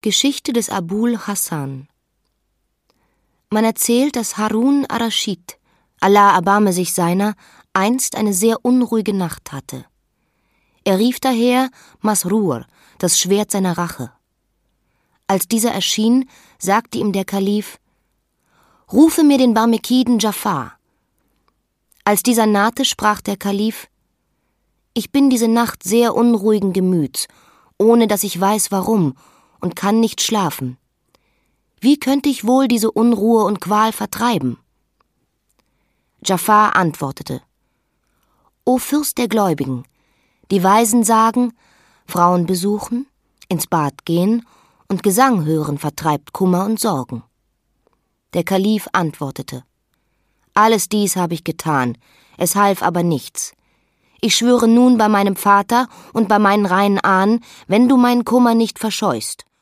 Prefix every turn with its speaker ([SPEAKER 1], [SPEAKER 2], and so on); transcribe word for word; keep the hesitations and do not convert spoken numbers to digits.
[SPEAKER 1] Geschichte des Abul Hasan. Man erzählt, dass Harun ar-Raschid, Allah erbarme sich seiner, einst eine sehr unruhige Nacht hatte. Er rief daher Masrur, das Schwert seiner Rache. Als dieser erschien, sagte ihm der Kalif: »Rufe mir den Barmekiden Dschafar.« Als dieser nahte, sprach der Kalif: »Ich bin diese Nacht sehr unruhigen Gemüts, ohne dass ich weiß, warum, und kann nicht schlafen. Wie könnte ich wohl diese Unruhe und Qual vertreiben?« Dschafar antwortete: »O Fürst der Gläubigen, die Weisen sagen, Frauen besuchen, ins Bad gehen und Gesang hören vertreibt Kummer und Sorgen.« Der Kalif antwortete: »Alles dies habe ich getan, es half aber nichts. Ich schwöre nun bei meinem Vater und bei meinen reinen Ahnen, wenn du meinen Kummer nicht verscheust,